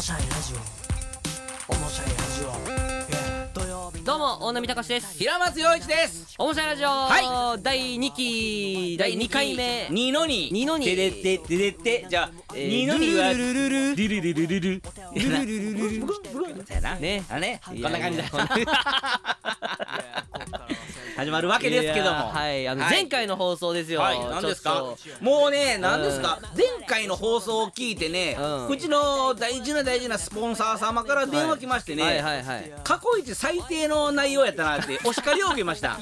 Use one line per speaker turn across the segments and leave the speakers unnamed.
しゃいラジオ面白いラジオ、土曜日
どうも大波隆です。
平松陽一です。
面白いラジオ、
は
第2期第2回目
2の2
2の2
てでっててでってじゃあ2の2は
ルルルルル
ルルルルルルル
ね
こんな感じだ始まるわけですけども、
はい、前回の放送ですよ。
はい、何ですか
ちょっと
もうね、何ですか前回の放送を聞いてね、うちの大事なスポンサー様から電話来ましてね、
はいはいはい、
過去一最低の内容やったなってお叱りを受けました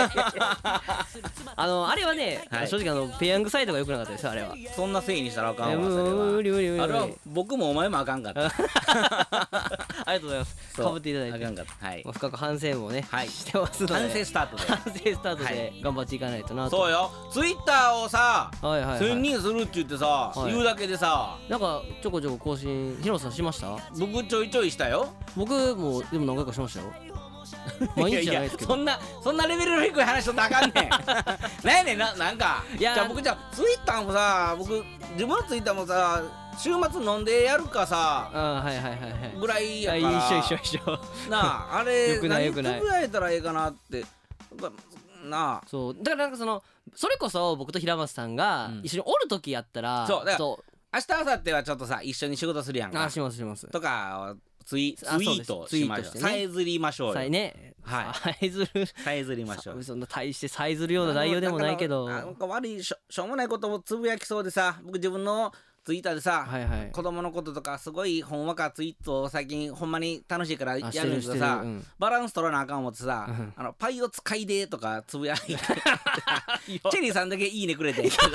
あれはね、
はい
正直ペヤングサイトが良くなかったですよ、あれは。
そんなせいにしたらあかんわ。それ
無理無理無理
はあれは僕もお前もあかんかった
ありがとうございます。
そう
かぶっていただいて、
あかんかった。はい、
深く反省もね、
はい
してますので、
反省スタートで
反省スタートで頑張っていかないとなと。
そうよ、ツイッターをさ
はいはいはい、
1000人するって言ってさ、
はい
言うだけでさ、
なんかちょこちょこ更新、平野さんしました？
僕ちょいちょいしたよ。
僕もでも何回かしましたよ。毎日じゃないですけど。
そんなレベルの低い話しとったらあかんねんなんやねんなんか
いや
じゃあ僕ツイッターもさ、僕自分のツイッターもさ、週末飲んでやるかさ
はいはいはいはい
ぐらいやから、
一緒
なあ、あれ
よくないよくない
何つぶやいたらええかなってなあ。
そうだからなんかそれこそ僕と平松さんが一緒におる時やったら、
そうだから
そう
明日明後日はちょっとさ一緒に仕事するやんか
します
とかツイ
あそうです
ートしましょう、
ツイートしてね
さえずりましょうよ、
ね、
はい
さえずる、
さえずりましょう。
そんな大してさえずるような内容でもないけど、
なんか悪いしょうもないことをつぶやきそうでさ、僕自分のツイッターでさ、
はいはい、
子供のこととかすごいほんわかツイートを最近ほんまに楽しいからやるんだけどさ、バランス取らなあかん思ってさ、パイを使いでとかつぶやいてチェリーさんだけいいねくれてんけど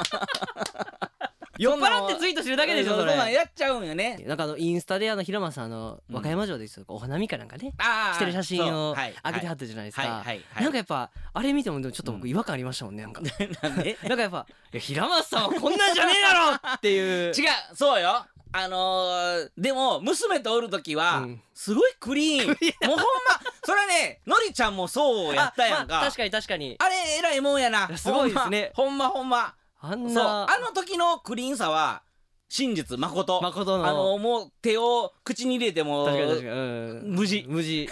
酔っ払ってツイートしてるだけでしょそれ。
そんなんやっちゃうんよね。
なんかインスタで平松さん和歌山城でお花見かなんかね、してる写真を
はい
上げてはったじゃないですか。
はい
なんかやっぱあれ見てもちょっと僕違和感ありましたもんね。なんかなんかやっぱ平松さんはこんなんじゃねえだろっていう。
違う、そうよ。でも娘とおるときはすごいクリーン、もうほんまそれね、のりちゃんもそうやったやんか。
確かに確かに、
あれえらいもんやな。
すごいですね。
ほんま
あんな、
そうあの時のクリーンさは真実誠
の
もう手を口に入れても無事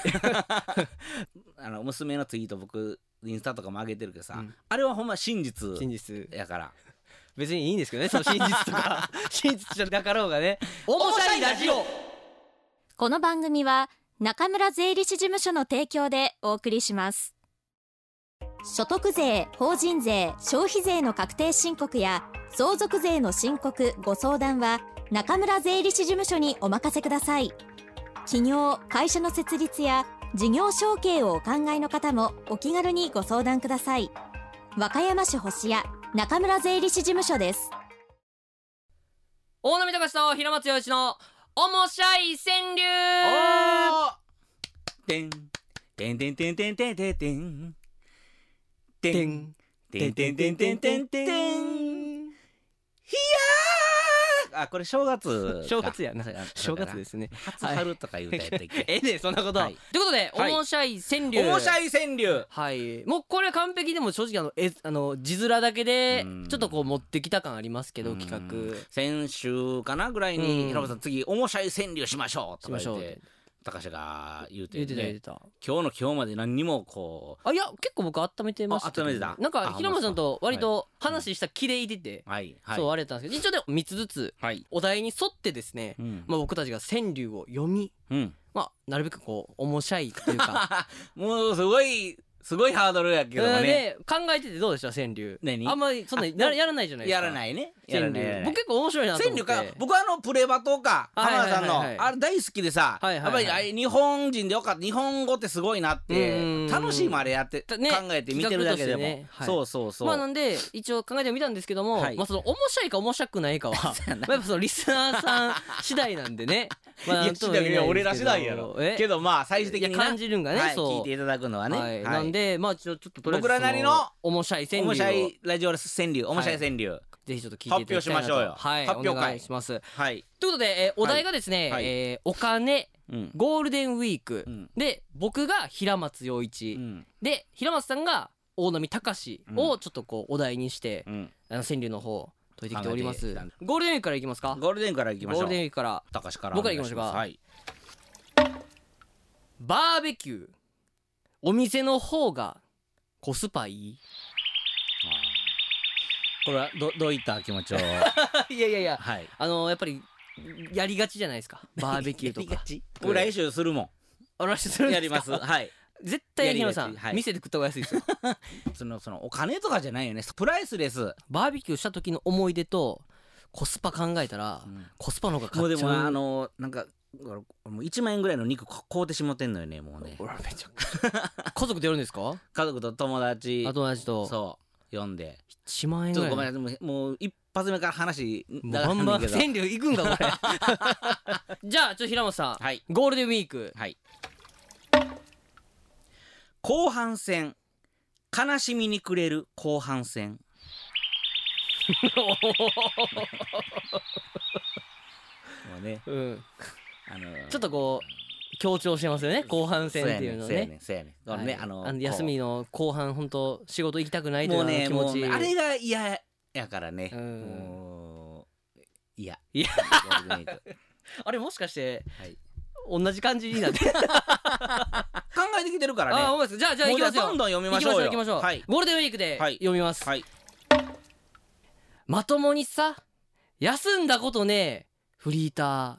娘のツイート僕インスタとかも上げてるけどさ、あれはほんま真実やから
別にいいんですけどね、その真実とか真実じゃなかろうがね。面白いラジオ。
この番組は中村税理士事務所の提供でお送りします。所得税、法人税、消費税の確定申告や相続税の申告ご相談は中村税理士事務所にお任せください。企業・会社の設立や事業承継をお考えの方もお気軽にご相談ください。和歌山市星谷中村税理士事務所です。
大波隆と平松陽一のおもしゃい川柳。
てんてんてんてんてんてんてんてんてんてんてんてんてんてんてん。ひやー、これ正月
やな、正月ですね。
初春とか言うたやったっけ。
ねそんなこと。ということでおもしゃい川柳。
おもしゃい川柳。
はい、もうこれ完璧でも正直字面だけでちょっとこう持ってきた感ありますけど、企画
先週かなぐらいに平松さん次おもしゃい川柳しましょうとか言って高橋が言うてた。今日の今日まで何にもこう、
いや結構僕温めてましたけど。
温めてた。
なんか平松さんと割と話した気でいてて、そうあれだったんですけど、一応でも3つずつお題に沿ってですね、僕たちが川柳を読み、なるべくこうおもしゃいというか
もうすごいハードルやけどね。
で考えててどうでした川柳。あんまりそんなやらないじゃないですか。
やらないね。
川柳僕結構面白いなと思って。
川柳か、僕プレバトか浜田さんのあれ大好きでさ、やっぱり日本人でよかった。日本語ってすごいなって楽しいもあれやって考えて見てるだけでも、そう
なんで一応考えてみたんですけども、その面白いか面白くないかはやっぱそのリスナーさん次第なんでね。
いや俺ら次第やろけど、まあ最終的に
感じるんがね、
聞いていただくのはね。
なんでまあちょっととりあえず
僕らなりの
おもしゃい川柳を、
おもしゃいラジオ川柳、おもしゃい川柳
ぜひちょっと聞いていただきたいなと。
発表しましょうよ。
はい、
発表会
お願いします。
はい。
ということでお題がですね、お金、ゴールデンウィークで、僕が平松陽一で平松さんが大波隆をちょっとこうお題にして川柳の方解いてきております。ゴールデンウィークからいきますか。
ゴールデンウィークからいきましょう。
ゴールデンウィークから
高橋から
僕からいきましょうか。
はい。
バーベキューお店の方がコスパいい。
これはどういった気持ちを
いやいやいや、
はい、
やっぱりやりがちじゃないですか、バーベキューとか。
僕来週するもん。
来週するんですか。
やります。はい。
絶対やります。店で食った方が安いですよ。
そのお金とかじゃないよね。プライスレス。
バーベキューした時の思い出とコスパ考えたら、コスパの方が勝っちゃう。
もうでもなんかもう1万円ぐらいの肉買うてしまってんのよね、もうね。
家族でやるんですか。
家族と友達
と
そう呼んで
1万円ぐらい。
ごめん、もう一発目から話
バンバン川柳いくんかこれ。じゃあ平本さん、
はい、
ゴールデンウィーク、
はい、後半戦悲しみに暮れる後半戦。もうね、
ちょっとこう強調してますよね、後半戦っていうのね。
そうやね。
休みの後半本当仕事行きたくないという気持ち、
あれが嫌やからね。もう嫌。
あれもしかして、同じ感じになって考
えてきてるからね。
じゃあ行きますよ。
どんどん読みましょうよ。
行きましょう。ゴールデンウィークで読みます。まともにさ休んだことねフリーター。
わ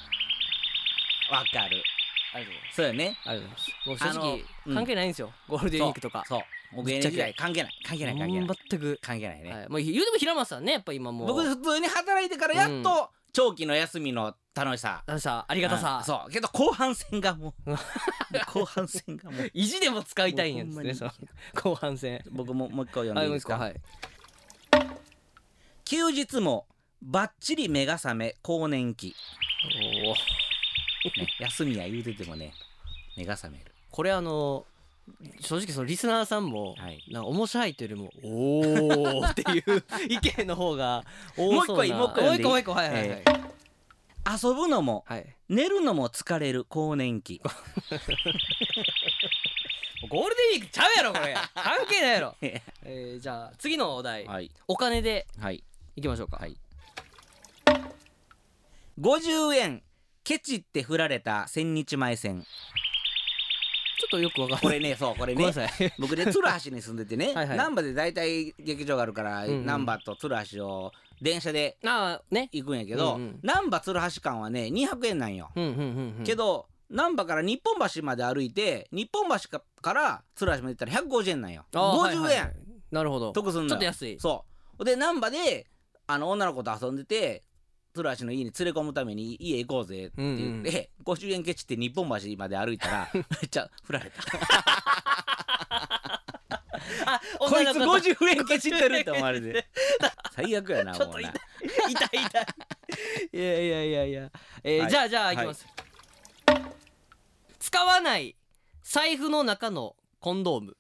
かる。そうよね。
ありがとうございます。もう正直関係ないんですよ、ゴールデンウィークとか。
そうもう芸人時代関係ない
全く
関係ないね。
もう言うても平松さんね、やっぱ今もう
僕普通に働いてからやっと長期の休みの楽しさ
ありがたさ。
そうけど後半戦がもう後半戦がもう
意地でも使いたいんですね。後半戦
僕もう一回読んでいいですか。
はい。
休日もバッチリ目が覚め更年期。休みや言うててもね目が覚める。
これ正直そのリスナーさんもなんか面白いというよりもおーっていう意見の方が多そうな。もう一個はい。
遊ぶのも寝るのも疲れる更年期。
ゴールデンウィークちゃうやろこれ。関係ないやろ。じゃあ次のお題、お金でいきましょうか。
50円ケチって振られた千日前線。
ちょっとよくわかんない。
これね僕で鶴橋に住んでてね、難波で大体劇場があるから難波と鶴橋を電車で行くんやけど、難波鶴橋間はね200円なんよ。けど難波から日本橋まで歩いて日本橋から鶴橋まで行ったら150円なんよ。50円。
なるほど。
得すんのよ。
ちょっと安い。
そうで難波で女の子と遊んでて鶴橋の家に連れ込むために家行こうぜって言って50円ケチって日本橋まで歩いたらめっちゃ振られた。こいつ50円ケチってるって思われて最悪やな。もうな
痛い。いやじゃあいきます。使わない財布の中のコンドーム。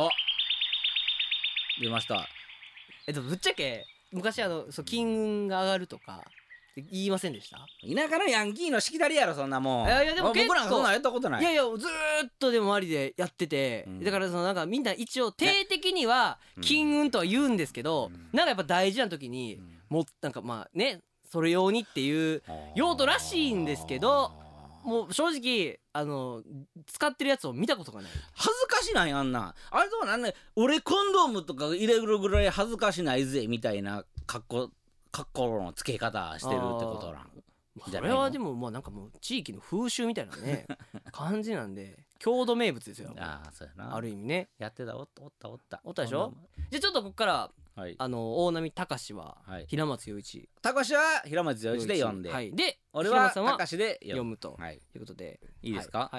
出ました。
ぶっちゃけ昔金運が上がるとか言いませんでした？
田舎のヤンキーのしきたりやろそんなもん。
いやでも
僕らそんなんやったことない。
いやずーっとでも周りでやってて、だからなんかみんな一応定的には金運とは言うんですけど、なんかやっぱ大事な時にもうなんかまあねそれ用にっていう用途らしいんですけど、もう正直使ってるやつを見たことがない。
恥ずかしないあんなあれとかなんね、俺コンドームとか入れるぐらい恥ずかしないぜみたいな格好のつけ方してるってことなんじゃないの。
それはでもまあなんかもう地域の風習みたいなね感じなんで郷土名物ですよ。
そうやな。
ある意味ね
やってた。おった
でしょ。じゃあちょっとここから大波隆は平松陽一、
隆は平松陽一で読んで、
で
俺は隆で読む
ということで
いいですか。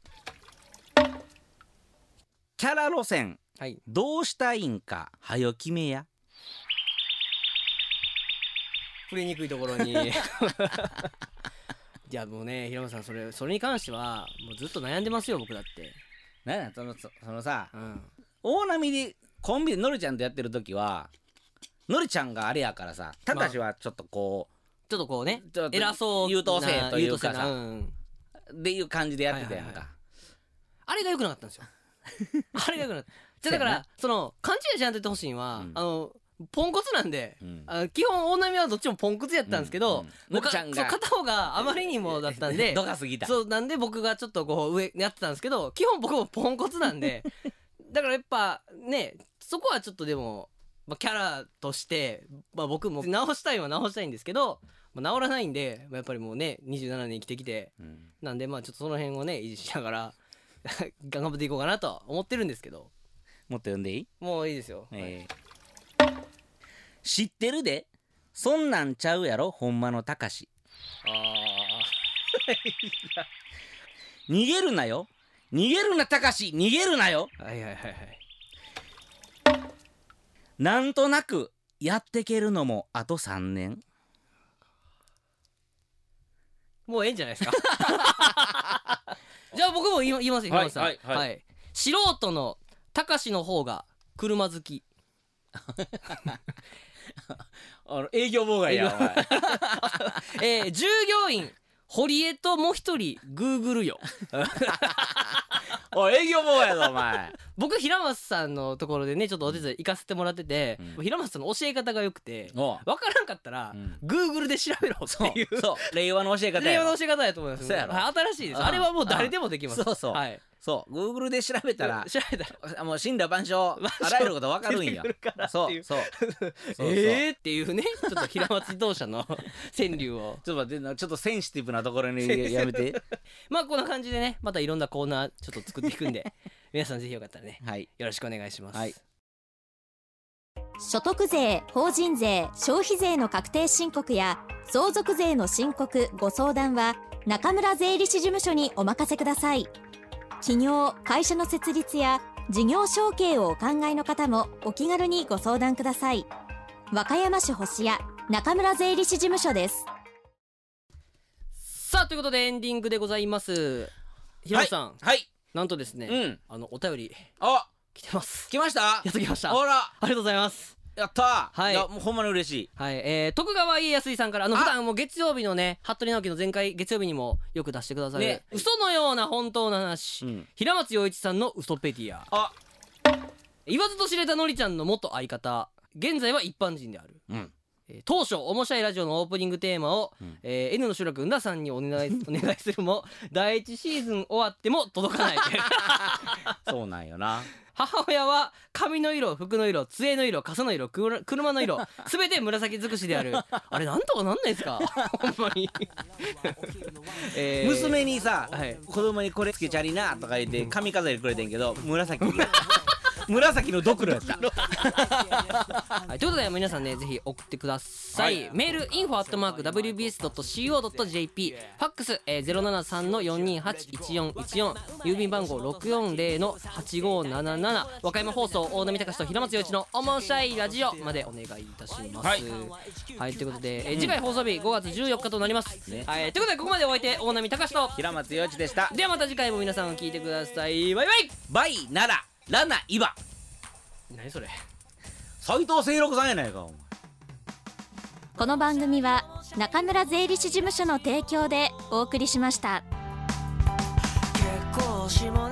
キャラ路線どうしたいんかはよ決めや。
振りにくいところにいやもうね平松さんそれに関してはもうずっと悩んでますよ僕だって。
なんやそのさ、大波でコンビでのりちゃんとやってる時はのりちゃんがあれやからさ、隆はちょっとこ
うね偉そう
優等生というかさっていう感じでやってたやんか。
あれが良くなかったんですよ。あれが良くなかった。だから勘違いしないといてほしいのは、 ポンコツなんで、基本大波はどっちもポンコツやったんですけど、片方があまりにもだったんで
度が過ぎた。
そうなんで僕がちょっとこう上やってたんですけど、基本僕もポンコツなんでだからやっぱね、そこはちょっとでも、キャラとして、僕も直したいは直したいんですけど、治らないんで、やっぱりもうね27年生きてきて、なんでちょっとその辺をね維持しながら頑張っていこうかなとは思ってるんですけど。
もっと読んでいい？
もういいですよ。
知ってるで、そんなんちゃうやろほんまのたかし。逃げるなよ、逃げるなたかし、逃げるなよ。なんとなくやってけるのもあと3年。
もうええんじゃないですかじゃあ僕も言いますよ、平松さん。素人のたかしの方が車好き
営業妨害や
従業員堀江ともう一人グーグルよ
おい営業妨害やぞお前
僕平松さんのところでねちょっとお手伝い行かせてもらってて、平松さんの教え方が良くて、分からんかったら、グーグルで調べろっていう、
そう令和の教え方や、
令和の教え方やと思います。新しいです。あれはもう誰でもできます。
そう Google で調べたらもう死んだ万象あらゆること分かるんや。そう
っていうね、ちょっと平松自動車の川柳を
ちょっと待って、ちょっとセンシティブなところにやめて
こんな感じでね、またいろんなコーナーちょっと作っていくんで皆さんぜひよかったらね、よろしくお願いします。
所得税、法人税、消費税の確定申告や相続税の申告・ご相談は中村税理士事務所にお任せください。企業・会社の設立や事業承継をお考えの方もお気軽にご相談ください。和歌山市星谷中村税理士事務所です。
さあということでエンディングでございます。平野さん、なんとですね、お便り来てます。
来ました。
やっと来ました。
あら、
ありがとうございます。
やったー。いやもうほんまに嬉しい。
徳川家康さんから普段もう月曜日のね服部直樹の前回月曜日にもよく出してくださる、嘘のような本当の話、平松陽一さんのウソペディア。言わずと知れたのりちゃんの元相方、現在は一般人である。当初面白いラジオのオープニングテーマを、N の集落んださんにお願いするも第1シーズン終わっても届かない
そうなんよな。
母親は髪の色、服の色、杖の色、傘の色、車の色全て紫尽くしである。あれなんとかなんないですかほんまに
娘にさ、子供にこれつけちゃりなとか言って髪飾りくれてんけど紫紫のドクロやったという
ことで皆さんねぜひ送ってください。メール info@wbs.co.jp、 ファックス 073-428-1414、郵便番号 640-8577、和歌山放送大波隆と平松陽一のおもしゃいラジオまでお願いいたします。ということで、次回放送日5月14日となります。ということでここまでお相手大波隆と
平松陽一でした。
ではまた次回も皆さん聞いてください。バイバイ。
バイならラナイバ。
何それ、
斉藤清六さんやないかお前。
この番組は中村税理士事務所の提供でお送りしました。
結構しも